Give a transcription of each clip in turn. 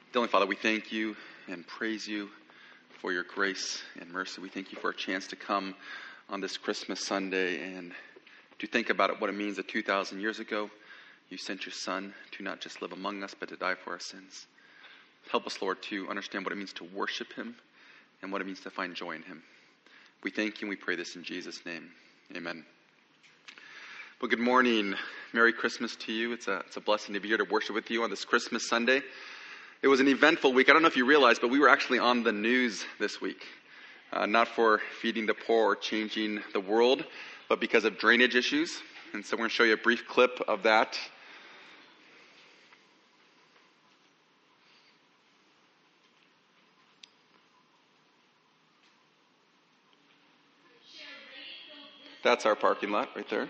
Heavenly Father, we thank you and praise you for your grace and mercy. We thank you for a chance to come on this Christmas Sunday and to think about what it means that 2,000 years ago you sent your Son to not just live among us, but to die for our sins. Help us, Lord, to understand what it means to worship him and what it means to find joy in him. We thank you and we pray this in Jesus' name. Amen. Well, good morning. Merry Christmas to you. It's a blessing to be here to worship with you on this Christmas Sunday. It was an eventful week. I don't know if you realized, but we were actually on the news this week. Not for feeding the poor or changing the world, but because of drainage issues. And so we're going to show you a brief clip of that. That's our parking lot right there.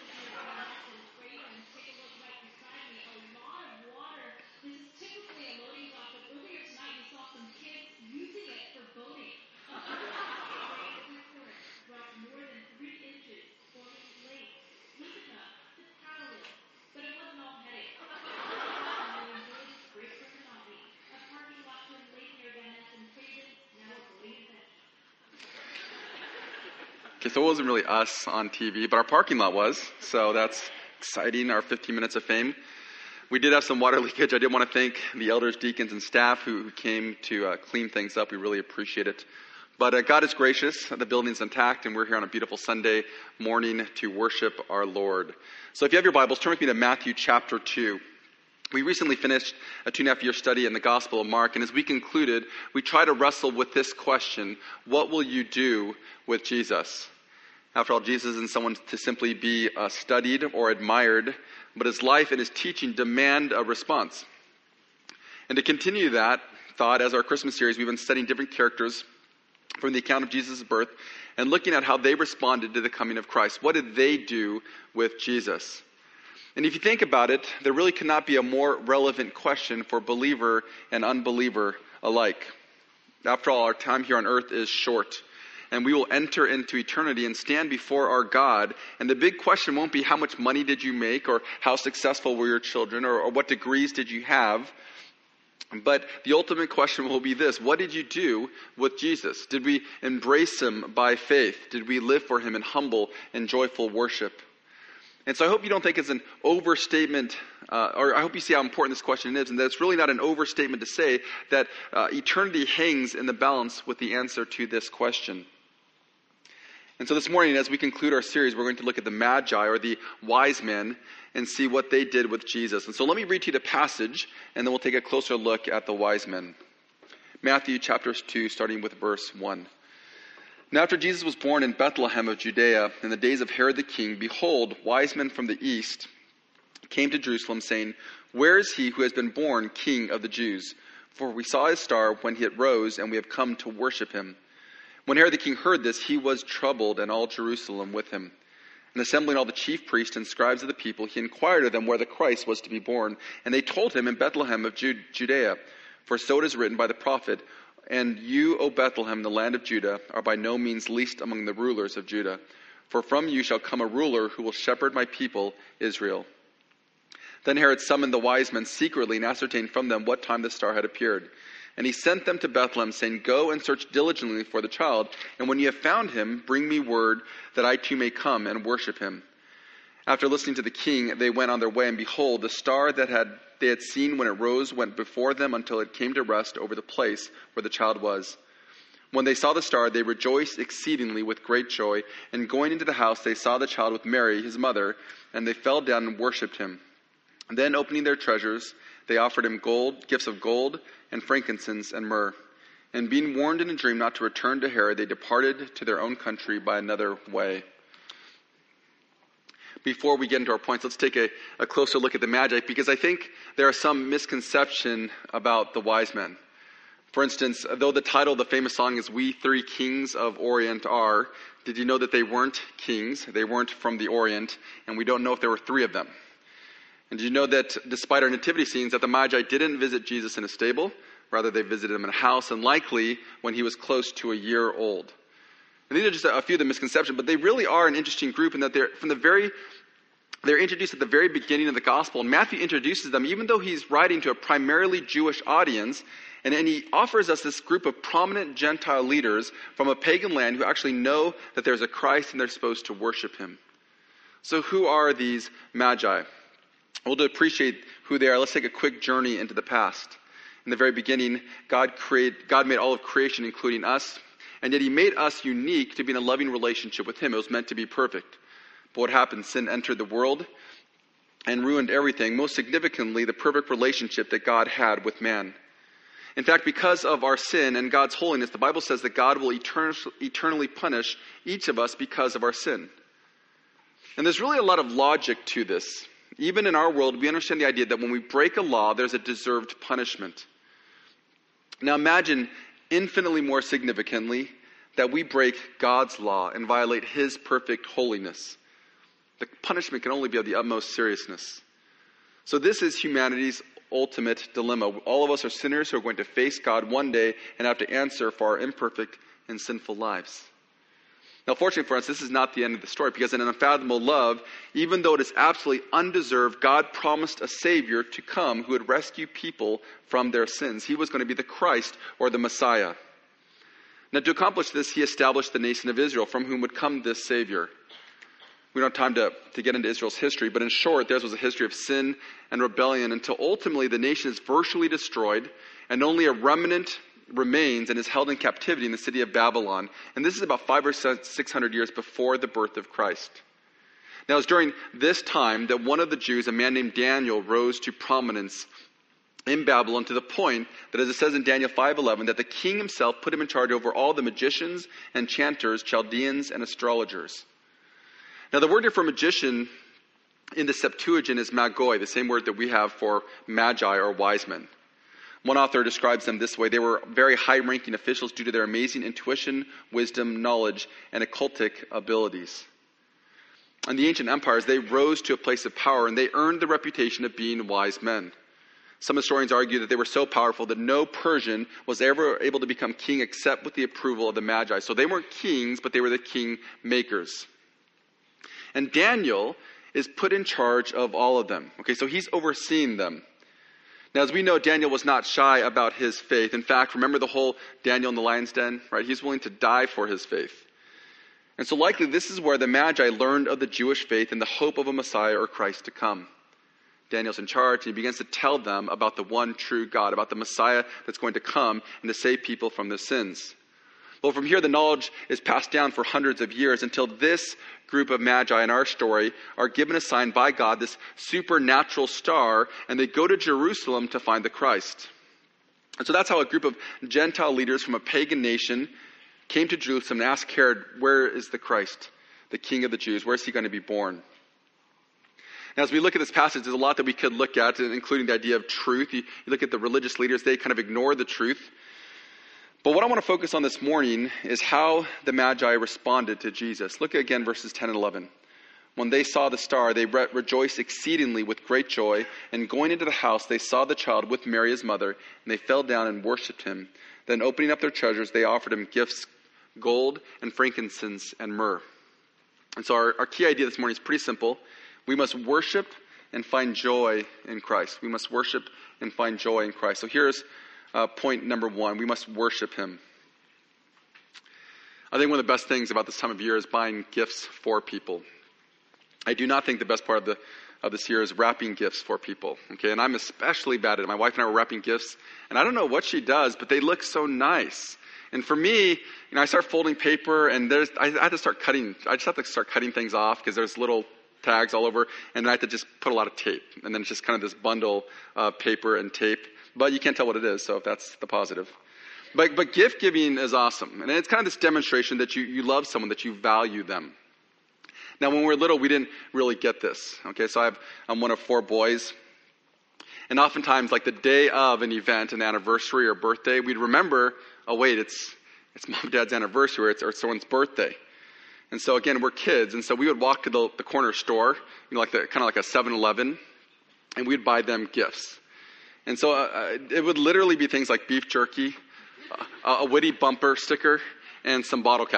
Okay, so it wasn't really us on TV, but our parking lot was, so that's exciting, our 15 minutes of fame. We did have some water leakage. I did want to thank the elders, deacons, and staff who came to clean things up. We really appreciate it. But God is gracious. The building's intact, and we're here on a beautiful Sunday morning to worship our Lord. So if you have your Bibles, turn with me to Matthew chapter 2. We recently finished a 2.5-year study in the Gospel of Mark, and as we concluded, we try to wrestle with this question: what will you do with Jesus? After all, Jesus isn't someone to simply be studied or admired, but his life and his teaching demand a response. And to continue that thought, as our Christmas series, we've been studying different characters from the account of Jesus' birth and looking at how they responded to the coming of Christ. What did they do with Jesus? And if you think about it, there really cannot be a more relevant question for believer and unbeliever alike. After all, our time here on earth is short, and we will enter into eternity and stand before our God. And the big question won't be how much money did you make, or how successful were your children, or what degrees did you have. But the ultimate question will be this: what did you do with Jesus? Did we embrace him by faith? Did we live for him in humble and joyful worship? And so I hope you don't think it's an overstatement, or I hope you see how important this question is, and that it's really not an overstatement to say that eternity hangs in the balance with the answer to this question. And so this morning, as we conclude our series, we're going to look at the Magi, or the wise men, and see what they did with Jesus. And so let me read to you the passage, and then we'll take a closer look at the wise men. Matthew chapter 2, starting with verse 1. Now after Jesus was born in Bethlehem of Judea, in the days of Herod the king, behold, wise men from the east came to Jerusalem, saying, "Where is he who has been born King of the Jews? For we saw his star when it rose, and we have come to worship him." When Herod the king heard this, he was troubled, and all Jerusalem with him. And assembling all the chief priests and scribes of the people, he inquired of them where the Christ was to be born. And they told him, in Bethlehem of Judea. For so it is written by the prophet, "And you, O Bethlehem, the land of Judah, are by no means least among the rulers of Judah. For from you shall come a ruler who will shepherd my people, Israel." Then Herod summoned the wise men secretly and ascertained from them what time the star had appeared. And he sent them to Bethlehem, saying, "Go and search diligently for the child, and when you have found him, bring me word that I too may come and worship him." After listening to the king, they went on their way, and behold, the star that they had seen when it rose went before them until it came to rest over the place where the child was. When they saw the star, they rejoiced exceedingly with great joy, and going into the house, they saw the child with Mary, his mother, and they fell down and worshipped him. And then, opening their treasures, they offered him gifts of gold and frankincense and myrrh. And being warned in a dream not to return to Herod, they departed to their own country by another way. Before we get into our points, let's take a closer look at the Magi, because I think there are some misconception about the wise men. For instance, though the title of the famous song is "We Three Kings of Orient Are," did you know that they weren't kings? They weren't from the Orient, and we don't know if there were three of them. And did you know that despite our nativity scenes, that the Magi didn't visit Jesus in a stable? Rather, they visited him in a house, and likely when he was close to a year old. And these are just a few of the misconceptions, but they really are an interesting group in that they're, from the very They're introduced at the very beginning of the gospel. And Matthew introduces them, even though he's writing to a primarily Jewish audience. And he offers us this group of prominent Gentile leaders from a pagan land who actually know that there's a Christ and they're supposed to worship him. So who are these magi? Well, to appreciate who they are, let's take a quick journey into the past. In the very beginning, God made all of creation, including us. And yet he made us unique to be in a loving relationship with him. It was meant to be perfect. But what happened? Sin entered the world and ruined everything. Most significantly, the perfect relationship that God had with man. In fact, because of our sin and God's holiness, the Bible says that God will eternally punish each of us because of our sin. And there's really a lot of logic to this. Even in our world, we understand the idea that when we break a law, there's a deserved punishment. Now imagine, infinitely more significantly, that we break God's law and violate his perfect holiness. The punishment can only be of the utmost seriousness. So this is humanity's ultimate dilemma. All of us are sinners who are going to face God one day and have to answer for our imperfect and sinful lives. Now, fortunately for us, this is not the end of the story, because in an unfathomable love, even though it is absolutely undeserved, God promised a Savior to come who would rescue people from their sins. He was going to be the Christ, or the Messiah. Now, to accomplish this, he established the nation of Israel, from whom would come this Savior. We don't have time to get into Israel's history, but in short, theirs was a history of sin and rebellion until ultimately the nation is virtually destroyed and only a remnant remains and is held in captivity in the city of Babylon. And this is about 500 or 600 years before the birth of Christ. Now, it was during this time that one of the Jews, a man named Daniel, rose to prominence in Babylon to the point that, as it says in Daniel 5:11, that the king himself put him in charge over all the magicians, enchanters, Chaldeans, and astrologers. Now, the word here for magician in the Septuagint is magoi, the same word that we have for magi or wise men. One author describes them this way: they were very high-ranking officials due to their amazing intuition, wisdom, knowledge, and occultic abilities. In the ancient empires, they rose to a place of power, and they earned the reputation of being wise men. Some historians argue that they were so powerful that no Persian was ever able to become king except with the approval of the Magi. So they weren't kings, but they were the king makers. And Daniel is put in charge of all of them. Okay, so he's overseeing them. Now, as we know, Daniel was not shy about his faith. In fact, remember the whole Daniel in the lion's den, right? He's willing to die for his faith. And so likely this is where the Magi learned of the Jewish faith and the hope of a Messiah or Christ to come. Daniel's in charge, and he begins to tell them about the one true God, about the Messiah that's going to come and to save people from their sins. Well, from here, the knowledge is passed down for hundreds of years until this group of Magi in our story are given a sign by God, this supernatural star, and they go to Jerusalem to find the Christ. And so that's how a group of Gentile leaders from a pagan nation came to Jerusalem and asked Herod, where is the Christ, the King of the Jews? Where is he going to be born? Now, as we look at this passage, there's a lot that we could look at, including the idea of truth. You look at the religious leaders, they kind of ignore the truth. But what I want to focus on this morning is how the Magi responded to Jesus. Look at again verses 10 and 11. When they saw the star, they rejoiced exceedingly with great joy. And going into the house, they saw the child with Mary his mother, and they fell down and worshipped him. Then opening up their treasures, they offered him gifts, gold and frankincense and myrrh. And so our key idea this morning is pretty simple. We must worship and find joy in Christ. We must worship and find joy in Christ. So here's point number one. We must worship him. I think one of the best things about this time of year is buying gifts for people. I do not think the best part of this year is wrapping gifts for people. Okay, and I'm especially bad at it. My wife and I were wrapping gifts, and I don't know what she does, but they look so nice. And for me, I start folding paper, and I have to start cutting. I just have to start cutting things off because there's little tags all over, and I have to just put a lot of tape. And then it's just kind of this bundle of paper and tape. But you can't tell what it is, so that's the positive. But gift giving is awesome. And it's kind of this demonstration that you love someone, that you value them. Now, when we were little, we didn't really get this. Okay, so I'm one of 4 boys. And oftentimes, like the day of an event, an anniversary or birthday, we'd remember, oh wait, it's mom and dad's anniversary, or it's someone's birthday. And so again, we're kids, and so we would walk to the corner store, like kind of like a 7-Eleven, and we'd buy them gifts. And so it would literally be things like beef jerky, a witty bumper sticker, and some bottle caps.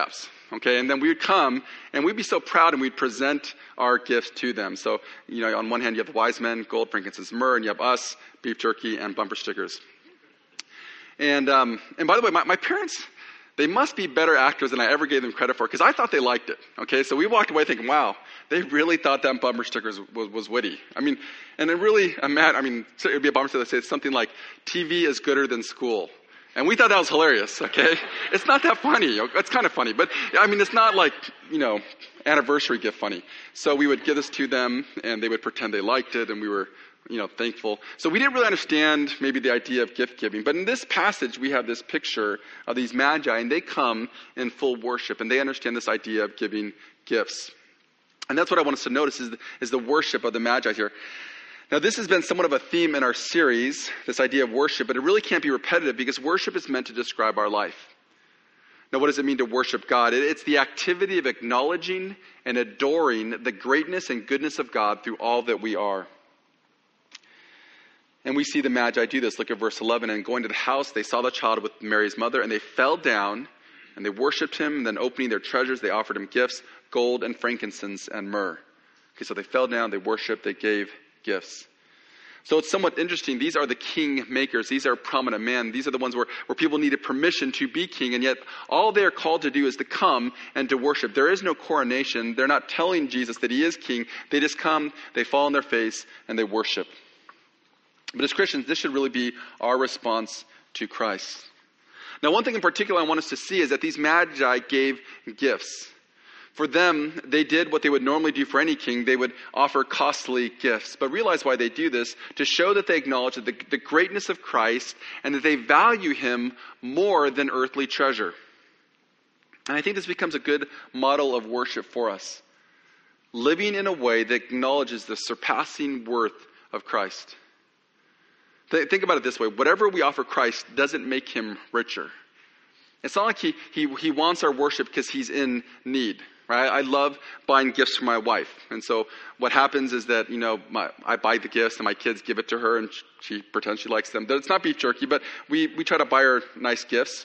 okay? And then we would come, and we'd be so proud, and we'd present our gifts to them. So, on one hand, you have the wise men, gold, frankincense, myrrh, and you have us, beef jerky, and bumper stickers. And by the way, my parents, they must be better actors than I ever gave them credit for, because I thought they liked it, okay? So we walked away thinking, wow, they really thought that bumper stickers was witty. And it really, it would be a bumper sticker that says something like, TV is gooder than school. And we thought that was hilarious, okay? It's not that funny. It's kind of funny, but it's not like, anniversary gift funny. So we would give this to them, and they would pretend they liked it, and we were, thankful. So we didn't really understand maybe the idea of gift giving. But in this passage, we have this picture of these magi, and they come in full worship, and they understand this idea of giving gifts. And that's what I want us to notice is the worship of the magi here. Now, this has been somewhat of a theme in our series, this idea of worship, but it really can't be repetitive because worship is meant to describe our life. Now, what does it mean to worship God? It's the activity of acknowledging and adoring the greatness and goodness of God through all that we are. And we see the Magi do this. Look at verse 11. And going to the house, they saw the child with Mary's mother, and they fell down, and they worshipped him. And then opening their treasures, they offered him gifts, gold and frankincense and myrrh. Okay, so they fell down, they worshipped, they gave gifts. So it's somewhat interesting. These are the king makers. These are prominent men. These are the ones where people needed permission to be king. And yet all they're called to do is to come and to worship. There is no coronation. They're not telling Jesus that he is king. They just come, they fall on their face, and they worship. But as Christians, this should really be our response to Christ. Now, one thing in particular I want us to see is that these magi gave gifts. For them, they did what they would normally do for any king. They would offer costly gifts. But realize why they do this: to show that they acknowledge the greatness of Christ and that they value him more than earthly treasure. And I think this becomes a good model of worship for us. Living in a way that acknowledges the surpassing worth of Christ. Think about it this way. Whatever we offer Christ doesn't make him richer. It's not like he wants our worship because he's in need. Right? I love buying gifts for my wife. And so what happens is that, I buy the gifts and my kids give it to her and she pretends she likes them. It's not beef jerky, but we try to buy her nice gifts.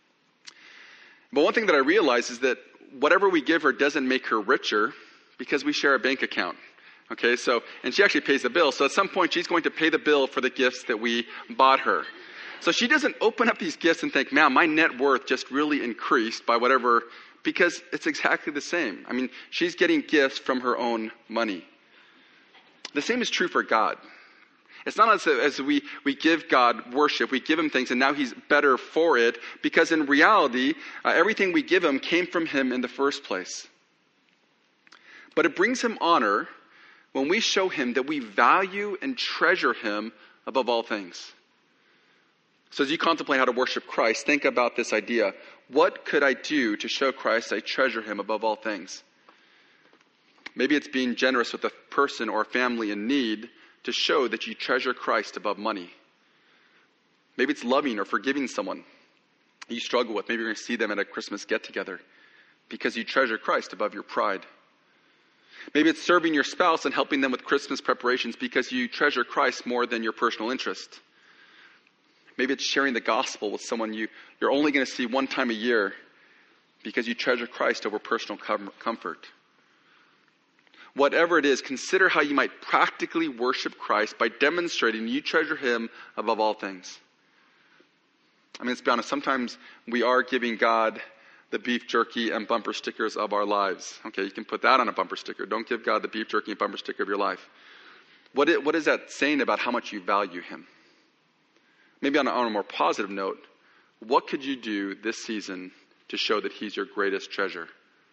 But one thing that I realize is that whatever we give her doesn't make her richer because we share a bank account. Okay, and she actually pays the bill. So at some point, she's going to pay the bill for the gifts that we bought her. So she doesn't open up these gifts and think, man, my net worth just really increased by whatever, because it's exactly the same. She's getting gifts from her own money. The same is true for God. It's not as we give God worship, we give him things, and now he's better for it, because in reality, everything we give him came from him in the first place. But it brings him honor when we show him that we value and treasure him above all things. So as you contemplate how to worship Christ, think about this idea. What could I do to show Christ I treasure him above all things? Maybe it's being generous with a person or a family in need to show that you treasure Christ above money. Maybe it's loving or forgiving someone you struggle with. Maybe you're going to see them at a Christmas get-together because you treasure Christ above your pride. Maybe it's serving your spouse and helping them with Christmas preparations because you treasure Christ more than your personal interest. Maybe it's sharing the gospel with someone you're only going to see one time a year because you treasure Christ over personal comfort. Whatever it is, consider how you might practically worship Christ by demonstrating you treasure him above all things. Let's be honest, sometimes we are giving God the beef jerky and bumper stickers of our lives. Okay, you can put that on a bumper sticker. Don't give God the beef jerky and bumper sticker of your life. What is that saying about how much you value him? Maybe on a more positive note, what could you do this season to show that he's your greatest treasure?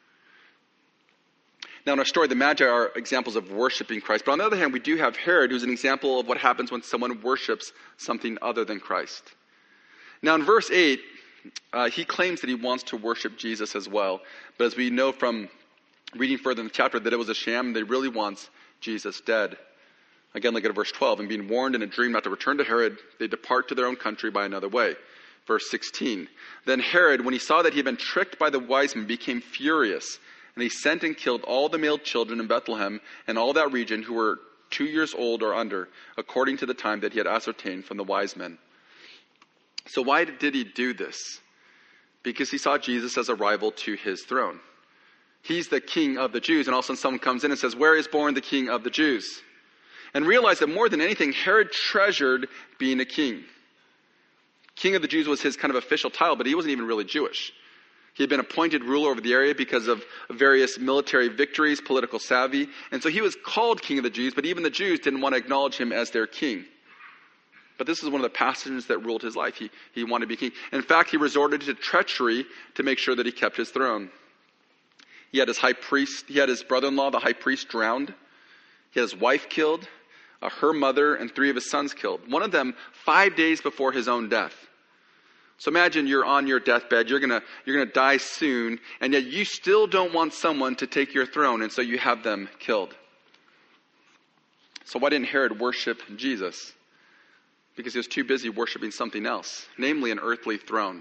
Now in our story, the Magi are examples of worshiping Christ. But on the other hand, we do have Herod, who's an example of what happens when someone worships something other than Christ. Now in verse 8, he claims that he wants to worship Jesus as well. But as we know from reading further in the chapter that it was a sham, they really want Jesus dead. Again, look at verse 12. And being warned in a dream not to return to Herod, they depart to their own country by another way. Verse 16. Then Herod, when he saw that he had been tricked by the wise men, became furious. And he sent and killed all the male children in Bethlehem and all that region who were 2 years old or under, according to the time that he had ascertained from the wise men. So why did he do this? because he saw Jesus as a rival to his throne. He's the king of the Jews, and all of a sudden someone comes in and says, "Where is born the king of the Jews?" And realize that more than anything, Herod treasured being a king. King of the Jews was his kind of official title, but he wasn't even really Jewish. He had been appointed ruler over the area because of various military victories, political savvy. And so he was called King of the Jews, but even the Jews didn't want to acknowledge him as their king. But this is one of the passions that ruled his life. He wanted to be king. In fact, he resorted to treachery to make sure that he kept his throne. He had his brother-in-law, the high priest, drowned. He had his wife killed, her mother, and 3 of his sons killed. One of them 5 days before his own death. So imagine you're on your deathbed, you're gonna die soon, and yet you still don't want someone to take your throne, and so you have them killed. So why didn't Herod worship Jesus? Because he was too busy worshiping something else, namely an earthly throne.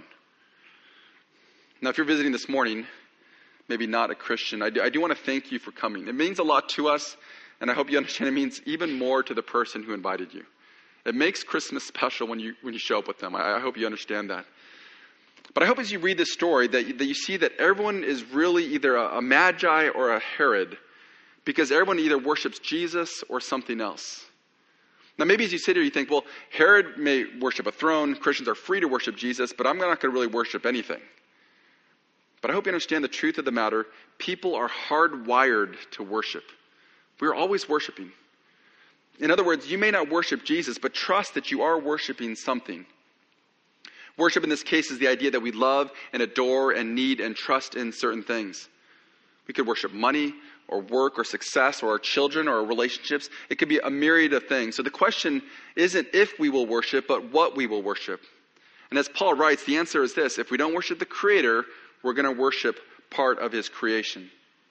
Now, if you're visiting this morning, maybe not a Christian, I do want to thank you for coming. It means a lot to us, and I hope you understand it means even more to the person who invited you. It makes Christmas special when you show up with them. I hope you understand that. But I hope as you read this story that you see that everyone is really either a magi or a Herod, because everyone either worships Jesus or something else. Now maybe as you sit here you think, well, Herod may worship a throne, Christians are free to worship Jesus, but I'm not going to really worship anything. But I hope you understand the truth of the matter. People are hardwired to worship. We're always worshiping. In other words, you may not worship Jesus, but trust that you are worshiping something. Worship in this case is the idea that we love and adore and need and trust in certain things. We could worship money or work or success or our children or our relationships. It could be a myriad of things. So the question isn't if we will worship, but what we will worship. And as Paul writes, the answer is this: if we don't worship the Creator, we're going to worship part of his creation.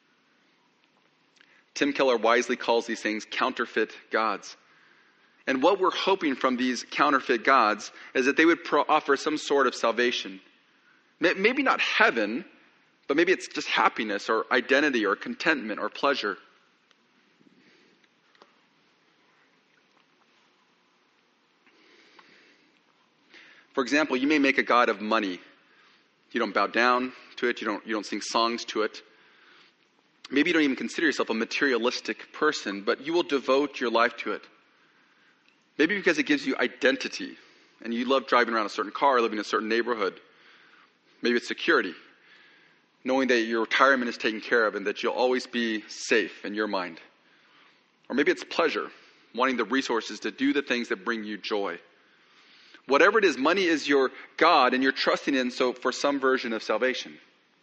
Tim Keller wisely calls these things counterfeit gods. And what we're hoping from these counterfeit gods is that they would offer some sort of salvation. Maybe not heaven, but maybe it's just happiness or identity or contentment or pleasure. For example, you may make a god of money. You don't bow down to it. You don't sing songs to it. Maybe you don't even consider yourself a materialistic person, but you will devote your life to it. Maybe because it gives you identity, and you love driving around a certain car, living in a certain neighborhood. Maybe it's security, knowing that your retirement is taken care of and that you'll always be safe in your mind. Or maybe it's pleasure, wanting the resources to do the things that bring you joy. Whatever it is, money is your God, and you're trusting in so for some version of salvation.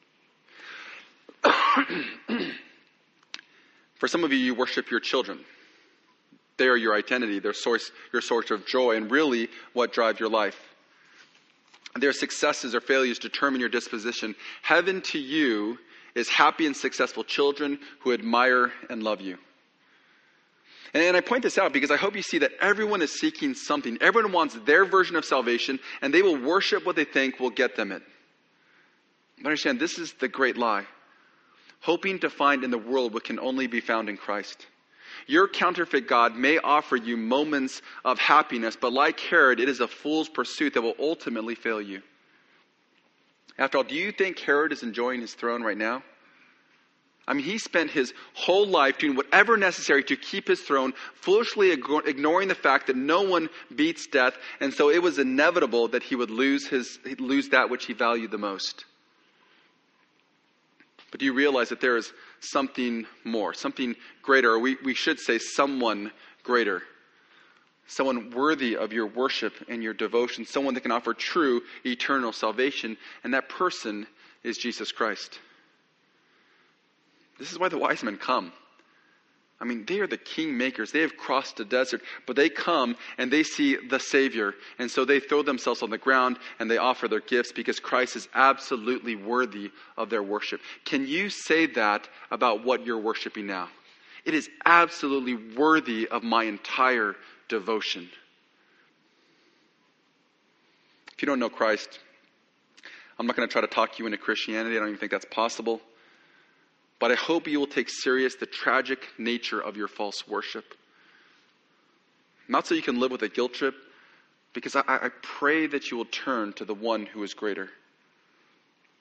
For some of you, you worship your children. They are your identity, your source of joy, and really what drives your life. Their successes or failures determine your disposition. Heaven to you is happy and successful children who admire and love you. And I point this out because I hope you see that everyone is seeking something. Everyone wants their version of salvation, and they will worship what they think will get them it. But understand, this is the great lie. Hoping to find in the world what can only be found in Christ. Your counterfeit God may offer you moments of happiness, but like Herod, it is a fool's pursuit that will ultimately fail you. After all, do you think Herod is enjoying his throne right now? I mean, he spent his whole life doing whatever necessary to keep his throne, foolishly ignoring the fact that no one beats death, and so it was inevitable that he would lose that which he valued the most. But do you realize that there is something more, something greater, or we should say someone greater, someone worthy of your worship and your devotion, someone that can offer true eternal salvation, and that person is Jesus Christ. This is why the wise men come. I mean, they are the king makers. They have crossed the desert, but they come and they see the Savior. And so they throw themselves on the ground and they offer their gifts because Christ is absolutely worthy of their worship. Can you say that about what you're worshiping now? It is absolutely worthy of my entire devotion. If you don't know Christ, I'm not going to try to talk you into Christianity. I don't even think that's possible. But I hope you will take serious the tragic nature of your false worship. Not so you can live with a guilt trip, because I pray that you will turn to the one who is greater.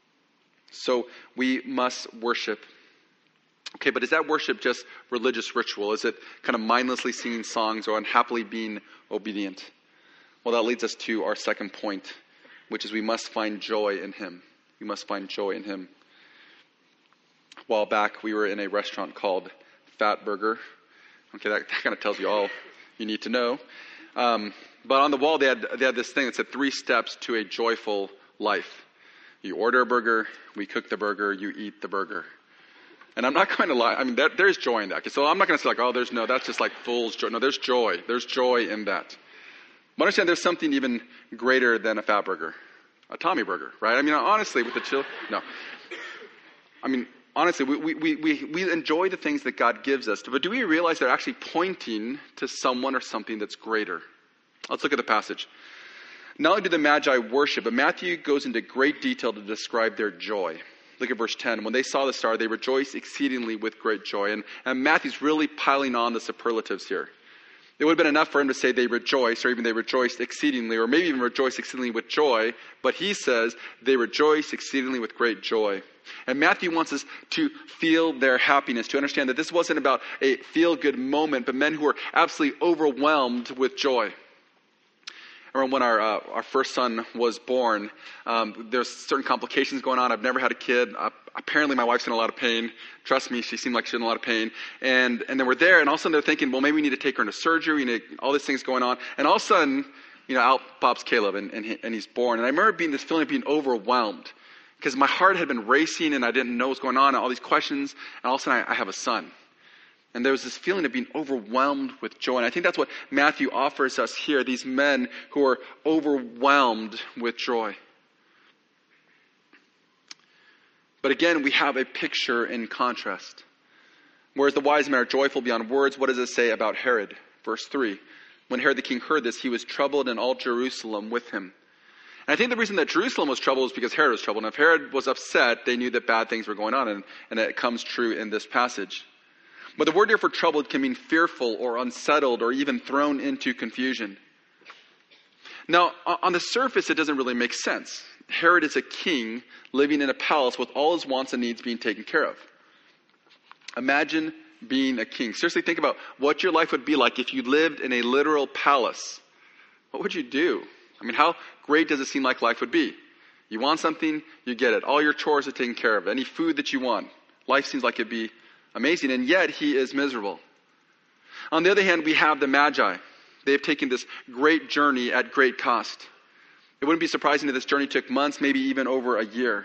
So we must worship. Okay, but is that worship just religious ritual? Is it kind of mindlessly singing songs or unhappily being obedient? Well, that leads us to our second point, which is we must find joy in him. We must find joy in him. A while back, we were in a restaurant called Fat Burger. Okay, that kind of tells you all you need to know. But on the wall, they had this thing that said 3 steps to a joyful life. You order a burger, we cook the burger, you eat the burger. And I'm not going to lie. I mean, there's joy in that. Okay, so I'm not going to say like, oh, that's just like fool's joy. No, there's joy. There's joy in that. But understand there's something even greater than a Fat Burger. A Tommy Burger, right? I mean, honestly, with the chill. No. I mean, honestly, we enjoy the things that God gives us. But do we realize they're actually pointing to someone or something that's greater? Let's look at the passage. Not only do the Magi worship, but Matthew goes into great detail to describe their joy. Look at verse 10. When they saw the star, they rejoiced exceedingly with great joy. And Matthew's really piling on the superlatives here. It would have been enough for him to say they rejoiced, or even they rejoiced exceedingly, or maybe even rejoiced exceedingly with joy. But he says they rejoiced exceedingly with great joy. And Matthew wants us to feel their happiness, to understand that this wasn't about a feel-good moment, but men who were absolutely overwhelmed with joy. I remember when our first son was born, there's certain complications going on. I've never had a kid. Apparently my wife's in a lot of pain. Trust me, she seemed like she was in a lot of pain. And then we're there, and all of a sudden they're thinking, well, maybe we need to take her into surgery, all these things going on. And all of a sudden, out pops Caleb, and he's born. And I remember this feeling of being overwhelmed, because my heart had been racing, and I didn't know what was going on, and all these questions, and all of a sudden I have a son. And there was this feeling of being overwhelmed with joy. And I think that's what Matthew offers us here, these men who are overwhelmed with joy. But again, we have a picture in contrast. Whereas the wise men are joyful beyond words, what does it say about Herod? Verse 3. When Herod the king heard this, he was troubled, and all Jerusalem with him. And I think the reason that Jerusalem was troubled was because Herod was troubled. And if Herod was upset, they knew that bad things were going on. And it comes true in this passage. But the word here for troubled can mean fearful or unsettled or even thrown into confusion. Now, on the surface, it doesn't really make sense. Herod is a king living in a palace with all his wants and needs being taken care of. Imagine being a king. Seriously, think about what your life would be like if you lived in a literal palace. What would you do? I mean, how great does it seem like life would be? You want something, you get it. All your chores are taken care of. Any food that you want. Life seems like it'd be amazing, and yet he is miserable. On the other hand, we have the Magi. They have taken this great journey at great cost. It wouldn't be surprising if this journey took months, maybe even over a year.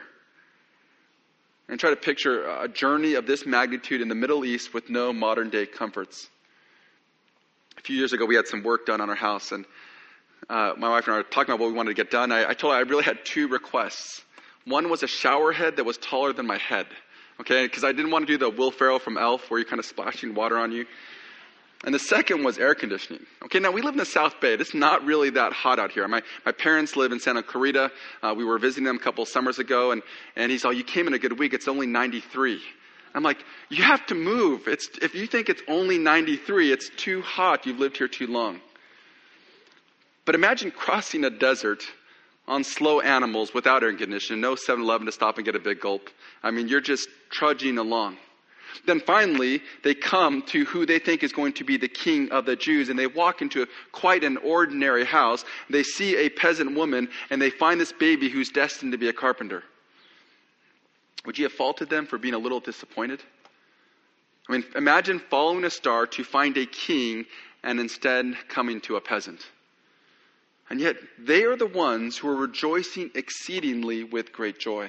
And try to picture a journey of this magnitude in the Middle East with no modern day comforts. A few years ago, we had some work done on our house, and my wife and I were talking about what we wanted to get done. I told her I really had 2 requests. One was a shower head that was taller than my head. Okay, because I didn't want to do the Will Ferrell from Elf where you're kind of splashing water on you. And the second was air conditioning. Okay, now we live in the South Bay. It's not really that hot out here. My parents live in Santa Clarita. We were visiting them a couple summers ago, and he's all, you came in a good week. It's only 93. I'm like, you have to move. If you think it's only 93, it's too hot. You've lived here too long. But imagine crossing a desert on slow animals without air conditioning, no 7-Eleven to stop and get a big gulp. I mean, you're just trudging along. Then finally, they come to who they think is going to be the king of the Jews, and they walk into quite an ordinary house. They see a peasant woman, and they find this baby who's destined to be a carpenter. Would you have faulted them for being a little disappointed? I mean, imagine following a star to find a king and instead coming to a peasant. And yet, they are the ones who are rejoicing exceedingly with great joy.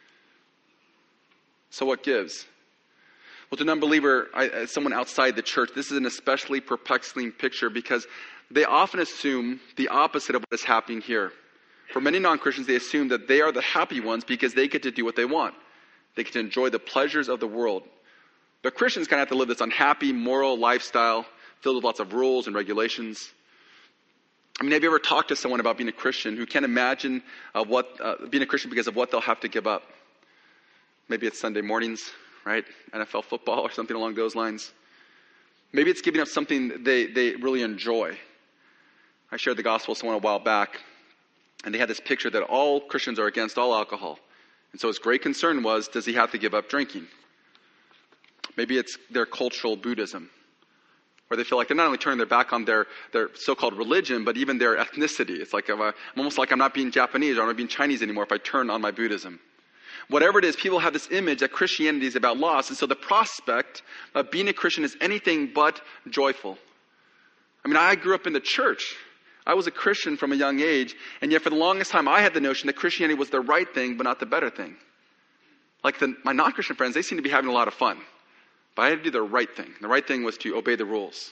So what gives? Well, to an unbeliever, someone outside the church, this is an especially perplexing picture because they often assume the opposite of what is happening here. For many non-Christians, they assume that they are the happy ones because they get to do what they want. They get to enjoy the pleasures of the world. But Christians kind of have to live this unhappy, moral lifestyle filled with lots of rules and regulations. I mean, have you ever talked to someone about being a Christian who can't imagine being a Christian because of what they'll have to give up? Maybe it's Sunday mornings, right? NFL football or something along those lines. Maybe it's giving up something they really enjoy. I shared the gospel with someone a while back, and they had this picture that all Christians are against all alcohol. And so his great concern was, does he have to give up drinking? Maybe it's their cultural Buddhism, where they feel like they're not only turning their back on their so-called religion, but even their ethnicity. It's like I'm almost like I'm not being Japanese or I'm not being Chinese anymore if I turn on my Buddhism. Whatever it is, people have this image that Christianity is about loss, and so the prospect of being a Christian is anything but joyful. I mean, I grew up in the church. I was a Christian from a young age, and yet for the longest time I had the notion that Christianity was the right thing, but not the better thing. Like my non-Christian friends, they seem to be having a lot of fun. But I had to do the right thing. The right thing was to obey the rules.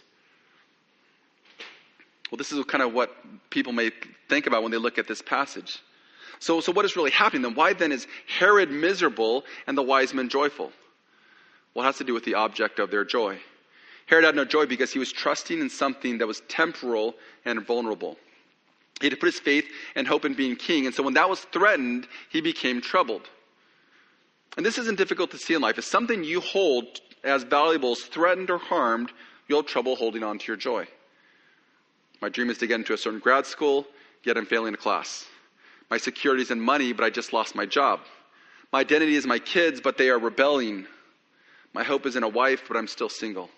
Well, this is kind of what people may think about when they look at this passage. So what is really happening then? Why then is Herod miserable and the wise men joyful? Well, it has to do with the object of their joy. Herod had no joy because he was trusting in something that was temporal and vulnerable. He had to put his faith and hope in being king. And so when that was threatened, he became troubled. And this isn't difficult to see in life. If something you hold as valuable is threatened or harmed, you'll have trouble holding on to your joy. My dream is to get into a certain grad school, yet I'm failing a class. My security is in money, but I just lost my job. My identity is my kids, but they are rebelling. My hope is in a wife, but I'm still single.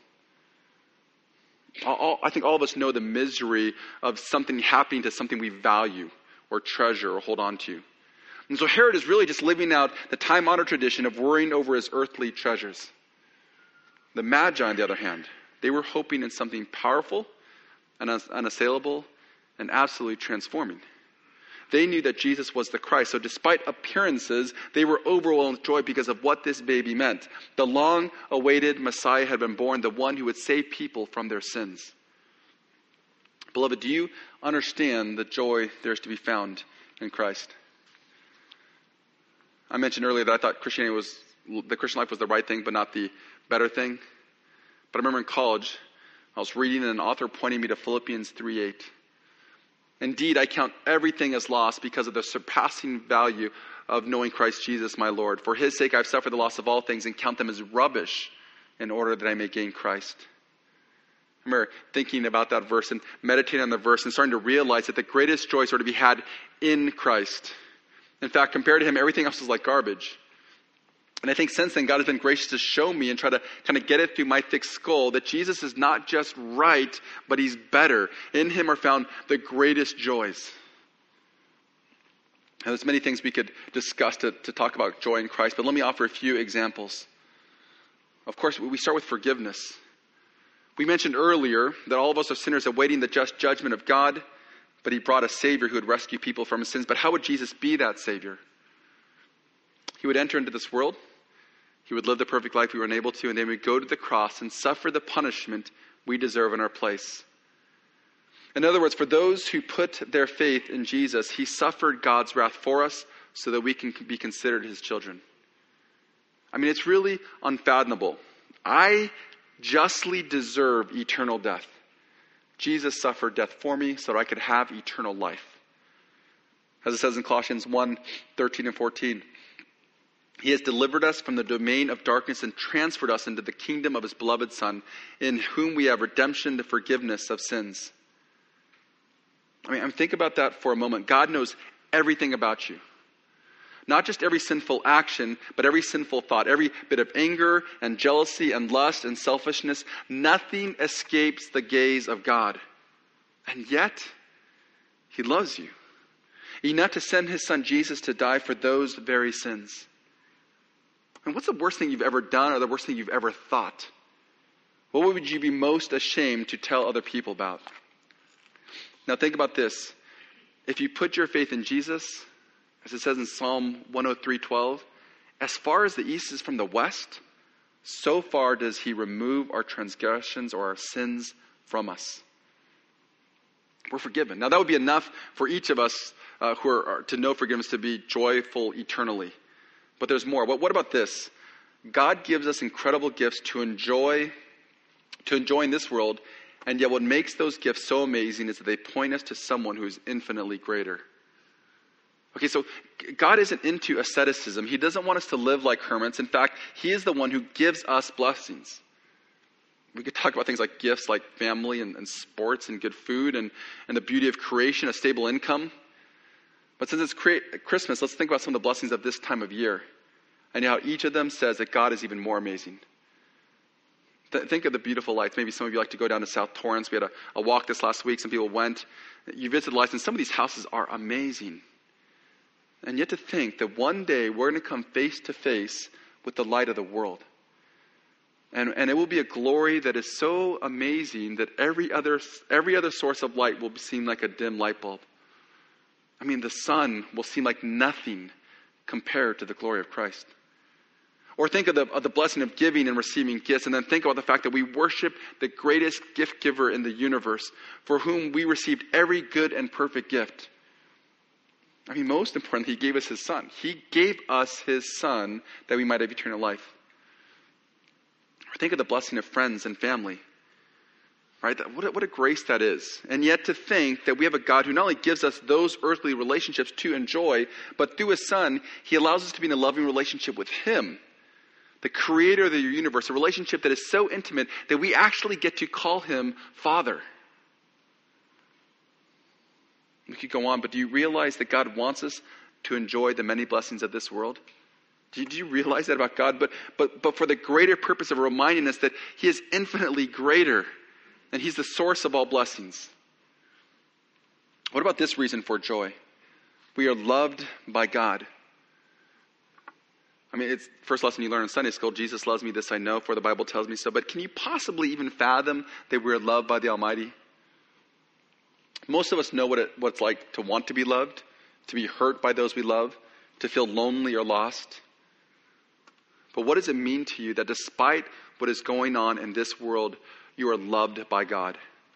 I think all of us know the misery of something happening to something we value or treasure or hold on to. And so Herod is really just living out the time-honored tradition of worrying over his earthly treasures. The Magi, on the other hand, they were hoping in something powerful and unassailable and absolutely transforming. They knew that Jesus was the Christ. So despite appearances, they were overwhelmed with joy because of what this baby meant. The long-awaited Messiah had been born, the one who would save people from their sins. Beloved, do you understand the joy there is to be found in Christ? I mentioned earlier that I thought the Christian life was the right thing, but not the better thing. But I remember in college, I was reading and an author pointing me to Philippians 3:8. Indeed, I count everything as loss because of the surpassing value of knowing Christ Jesus, my Lord. For his sake, I've suffered the loss of all things and count them as rubbish in order that I may gain Christ. I remember thinking about that verse and meditating on the verse and starting to realize that the greatest joys are to be had in Christ. In fact, compared to him, everything else is like garbage. And I think since then, God has been gracious to show me and try to kind of get it through my thick skull that Jesus is not just right, but he's better. In him are found the greatest joys. Now, there's many things we could discuss to talk about joy in Christ, but let me offer a few examples. Of course, we start with forgiveness. We mentioned earlier that all of us are sinners awaiting the just judgment of God, but he brought a Savior who would rescue people from his sins. But how would Jesus be that Savior? He would enter into this world. He would live the perfect life we were unable to, and then we'd go to the cross and suffer the punishment we deserve in our place. In other words, for those who put their faith in Jesus, he suffered God's wrath for us so that we can be considered his children. I mean, it's really unfathomable. I justly deserve eternal death. Jesus suffered death for me so that I could have eternal life. As it says in Colossians 1:13 and 14, he has delivered us from the domain of darkness and transferred us into the kingdom of his beloved Son, in whom we have redemption, the forgiveness of sins. I mean, think about that for a moment. God knows everything about you. Not just every sinful action, but every sinful thought, every bit of anger and jealousy and lust and selfishness. Nothing escapes the gaze of God. And yet, he loves you. Enough to send his Son Jesus to die for those very sins. And what's the worst thing you've ever done or the worst thing you've ever thought? What would you be most ashamed to tell other people about? Now think about this. If you put your faith in Jesus, as it says in Psalm 103:12, as far as the east is from the west, so far does he remove our transgressions or our sins from us. We're forgiven. Now that would be enough for each of us who are to know forgiveness to be joyful eternally. But there's more. What about this? God gives us incredible gifts to enjoy in this world, and yet what makes those gifts so amazing is that they point us to someone who is infinitely greater. Okay, so God isn't into asceticism. He doesn't want us to live like hermits. In fact, he is the one who gives us blessings. We could talk about things like gifts like family and sports and good food and the beauty of creation, a stable income. But since it's Christmas, let's think about some of the blessings of this time of year and how each of them says that God is even more amazing. Think of the beautiful lights. Maybe some of you like to go down to South Torrance. We had a walk this last week. Some people went. You visited lights, and some of these houses are amazing. And yet to think that one day we're going to come face to face with the light of the world. And it will be a glory that is so amazing that every other source of light will seem like a dim light bulb. I mean, the sun will seem like nothing compared to the glory of Christ. Or think of the blessing of giving and receiving gifts, and then think about the fact that we worship the greatest gift giver in the universe, for whom we received every good and perfect gift. I mean, most importantly, He gave us His Son. He gave us His Son that we might have eternal life. Or think of the blessing of friends and family. Right? What a grace that is. And yet to think that we have a God who not only gives us those earthly relationships to enjoy, but through His Son, He allows us to be in a loving relationship with Him, the creator of the universe, a relationship that is so intimate that we actually get to call Him Father. We could go on, but do you realize that God wants us to enjoy the many blessings of this world? Do you realize that about God? But for the greater purpose of reminding us that He is infinitely greater, and He's the source of all blessings. What about this reason for joy? We are loved by God. I mean, it's the first lesson you learn in Sunday school. Jesus loves me, this I know, for the Bible tells me so. But can you possibly even fathom that we're loved by the Almighty? Most of us know what it's like to want to be loved, to be hurt by those we love, to feel lonely or lost. But what does it mean to you that despite what is going on in this world, you are loved by God?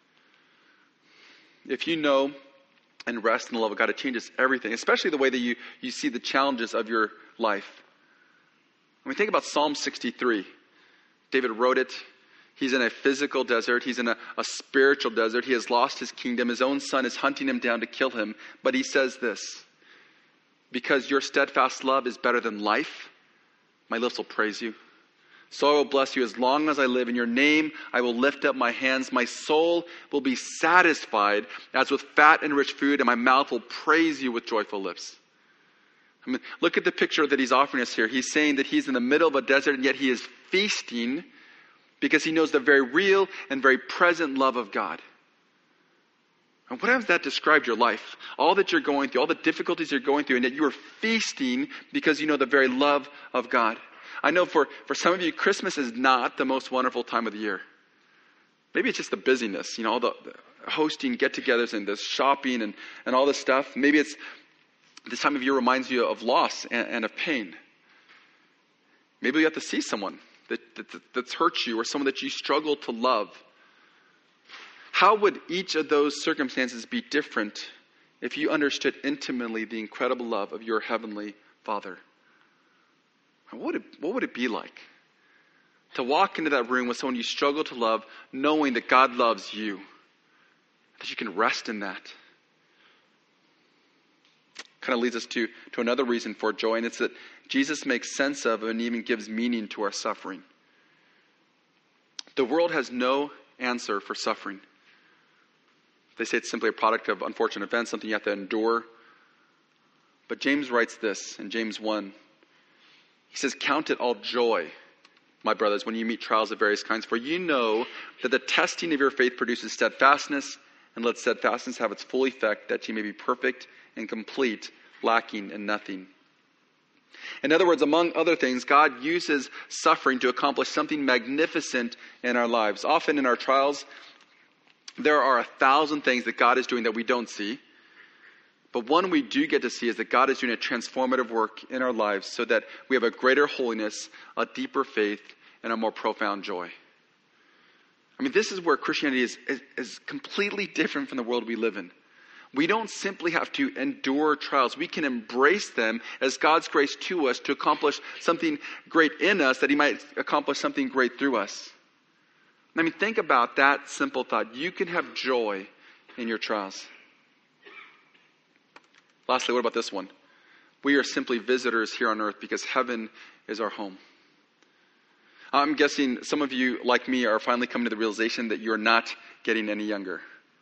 If you know and rest in the love of God, it changes everything, especially the way that you see the challenges of your life. When we think about Psalm 63, David wrote it. He's in a physical desert. He's in a spiritual desert. He has lost his kingdom. His own son is hunting him down to kill him. But he says this: because your steadfast love is better than life, my lips will praise you. So I will bless you as long as I live. In your name I will lift up my hands. My soul will be satisfied as with fat and rich food, and my mouth will praise you with joyful lips. I mean, look at the picture that he's offering us here. He's saying that he's in the middle of a desert, and yet he is feasting because he knows the very real and very present love of God. And what has that described your life? All that you're going through, all the difficulties you're going through, and yet you are feasting because you know the very love of God. I know for some of you, Christmas is not the most wonderful time of the year. Maybe it's just the busyness, all the hosting get-togethers and the shopping and all this stuff. Maybe it's this time of year reminds you of loss and of pain. Maybe you have to see someone that's hurt you, or someone that you struggle to love. How would each of those circumstances be different if you understood intimately the incredible love of your heavenly Father? What would it be like to walk into that room with someone you struggle to love, knowing that God loves you, that you can rest in that? Kind of leads us to another reason for joy, and it's that Jesus makes sense of and even gives meaning to our suffering. The world has no answer for suffering. They say it's simply a product of unfortunate events, something you have to endure. But James writes this in James 1. He says, "Count it all joy, my brothers, when you meet trials of various kinds, for you know that the testing of your faith produces steadfastness, and let steadfastness have its full effect, that you may be perfect and complete, lacking in nothing." In other words, among other things, God uses suffering to accomplish something magnificent in our lives. Often in our trials, there are 1,000 things that God is doing that we don't see. But one we do get to see is that God is doing a transformative work in our lives so that we have a greater holiness, a deeper faith, and a more profound joy. I mean, this is where Christianity is completely different from the world we live in. We don't simply have to endure trials. We can embrace them as God's grace to us to accomplish something great in us, that He might accomplish something great through us. I mean, think about that simple thought. You can have joy in your trials. Lastly, what about this one? We are simply visitors here on earth because heaven is our home. I'm guessing some of you, like me, are finally coming to the realization that you're not getting any younger.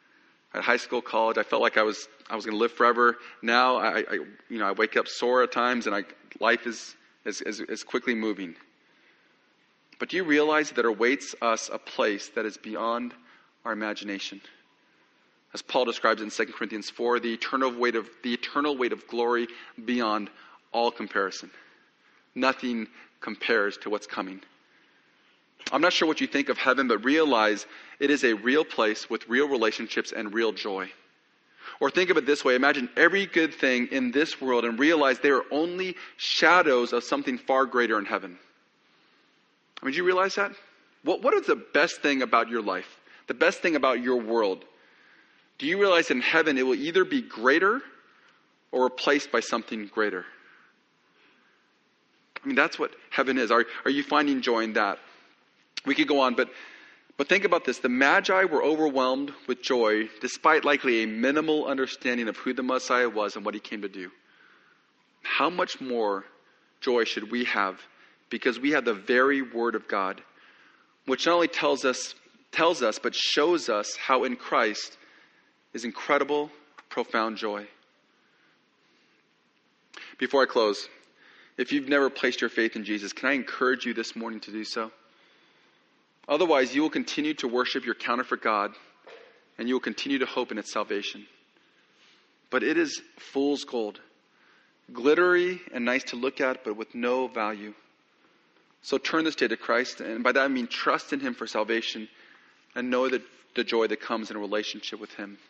At high school, college, I felt like I was going to live forever. Now, I wake up sore at times, and life is quickly moving. But do you realize that there awaits us a place that is beyond our imagination? As Paul describes in 2 Corinthians 4, the eternal weight of glory beyond all comparison. Nothing compares to what's coming. I'm not sure what you think of heaven, but realize it is a real place with real relationships and real joy. Or think of it this way. Imagine every good thing in this world and realize they are only shadows of something far greater in heaven. I mean, do you realize that? What is the best thing about your life? The best thing about your world? Do you realize in heaven it will either be greater or replaced by something greater? I mean, that's what heaven is. Are you finding joy in that? We could go on, but think about this. The Magi were overwhelmed with joy despite likely a minimal understanding of who the Messiah was and what he came to do. How much more joy should we have because we have the very Word of God, which not only tells us, but shows us how in Christ is incredible, profound joy. Before I close, if you've never placed your faith in Jesus, can I encourage you this morning to do so? Otherwise, you will continue to worship your counterfeit God, and you will continue to hope in its salvation. But it is fool's gold, glittery and nice to look at, but with no value. So turn this day to Christ, and by that I mean trust in Him for salvation, and know that the joy that comes in a relationship with Him.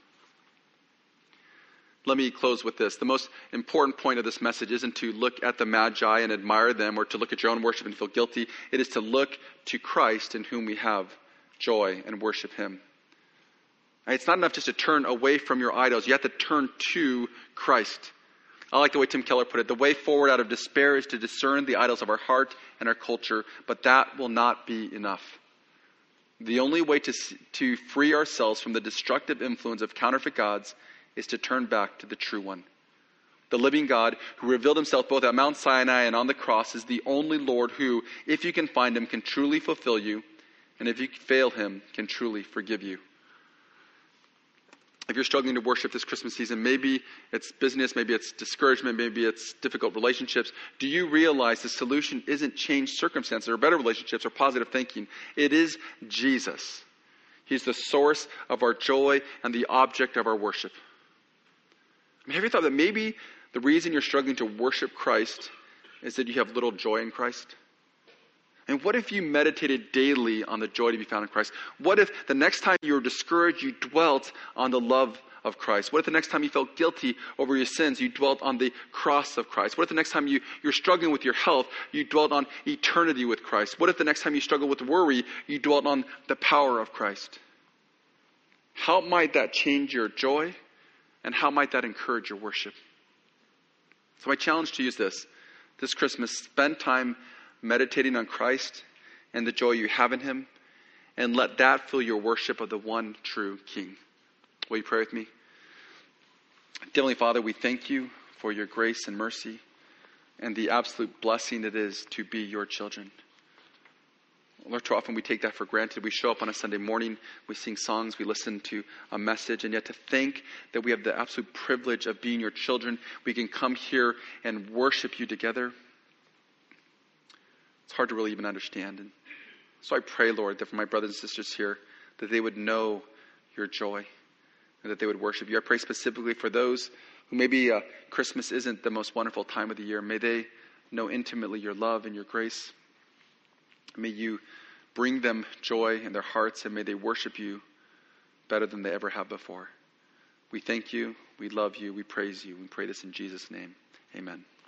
Let me close with this. The most important point of this message isn't to look at the Magi and admire them or to look at your own worship and feel guilty. It is to look to Christ in whom we have joy and worship Him. It's not enough just to turn away from your idols. You have to turn to Christ. I like the way Tim Keller put it. The way forward out of despair is to discern the idols of our heart and our culture, but that will not be enough. The only way to free ourselves from the destructive influence of counterfeit gods is to turn back to the true one. The living God who revealed Himself both at Mount Sinai and on the cross is the only Lord who, if you can find Him, can truly fulfill you, and if you fail Him, can truly forgive you. If you're struggling to worship this Christmas season, maybe it's business, maybe it's discouragement, maybe it's difficult relationships, do you realize the solution isn't changed circumstances or better relationships or positive thinking? It is Jesus. He's the source of our joy and the object of our worship. I mean, have you thought that maybe the reason you're struggling to worship Christ is that you have little joy in Christ? And what if you meditated daily on the joy to be found in Christ? What if the next time you were discouraged, you dwelt on the love of Christ? What if the next time you felt guilty over your sins, you dwelt on the cross of Christ? What if the next time you're struggling with your health, you dwelt on eternity with Christ? What if the next time you struggle with worry, you dwelt on the power of Christ? How might that change your joy? And how might that encourage your worship? So my challenge to you is this Christmas, spend time meditating on Christ and the joy you have in Him, and let that fill your worship of the one true King. Will you pray with me? Heavenly Father, we thank you for your grace and mercy and the absolute blessing it is to be your children. Lord, too often we take that for granted. We show up on a Sunday morning, we sing songs, we listen to a message, and yet to think that we have the absolute privilege of being your children, we can come here and worship you together. It's hard to really even understand. And so I pray, Lord, that for my brothers and sisters here, that they would know your joy and that they would worship you. I pray specifically for those who maybe Christmas isn't the most wonderful time of the year. May they know intimately your love and your grace. May you bring them joy in their hearts, and may they worship you better than they ever have before. We thank you. We love you. We praise you. We pray this in Jesus' name. Amen.